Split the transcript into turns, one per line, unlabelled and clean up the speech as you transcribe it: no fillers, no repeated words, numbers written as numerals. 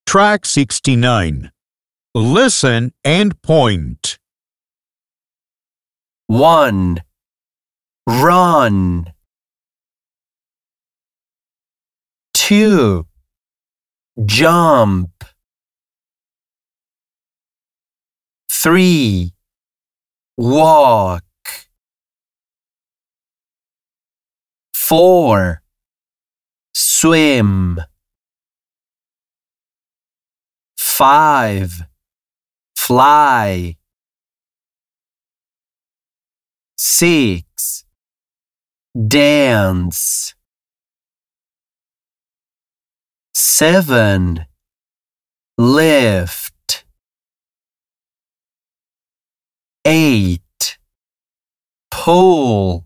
Track 69. Listen and point.
1. Run. 2. Jump. 3. Walk. 4. Swim. 5. Fly. 6. Dance. 7. Lift. 8. Pull.